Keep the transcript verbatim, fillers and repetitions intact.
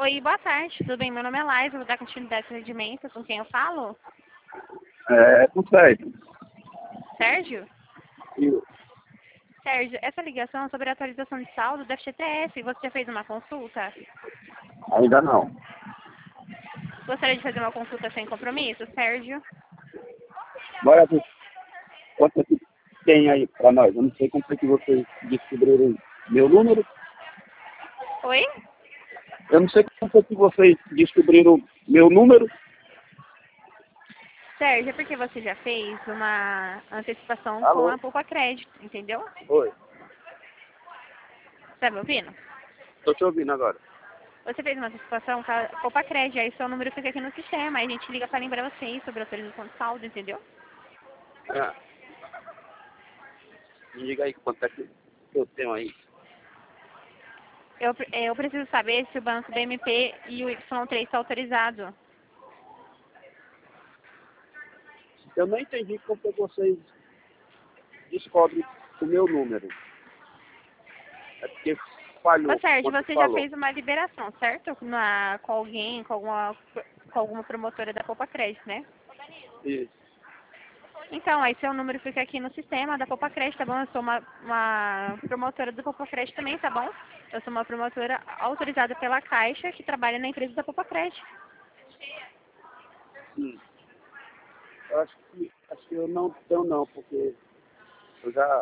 Oi, boa tarde, tudo bem? Meu nome é Laís, eu vou dar continuidade ao atendimento. Com quem eu falo? É, consegue. Sérgio? E Sérgio, essa ligação é sobre a atualização de saldo da F G T S. Você já fez uma consulta? ainda não. Gostaria de fazer uma consulta sem compromisso, Sérgio? Bora ver quanto é que tem aí pra nós. Eu não sei como foi que vocês descobriram meu número. Oi? Eu não sei como foi que vocês descobriram meu número. Sérgio, é porque você já fez uma antecipação com Alô? a Poupa Crédito, entendeu? Oi. Tá me ouvindo? Tô te ouvindo agora. Você fez uma antecipação com a Poupa Crédito, aí seu número fica aqui no sistema, aí a gente liga pra lembrar você sobre a atualização de saldo, entendeu? É. Me diga aí quanto é que eu tenho aí. Eu, eu preciso saber se o banco B M P e o Y três está autorizado. Eu não entendi como que vocês descobrem o meu número. É porque Ô falhou Sérgio, quando você você já falou. fez uma liberação, certo? Na, com alguém, com alguma, com alguma promotora da Poupa Crédito, né? Isso. Então, aí seu número fica aqui no sistema da Poupa Crédito, tá bom? Eu sou uma, uma promotora do Poupa Crédito também, tá bom? Eu sou uma promotora autorizada pela Caixa que trabalha na empresa da Poupa Crédito. Sim. Eu acho que, acho que eu não tenho não, porque eu já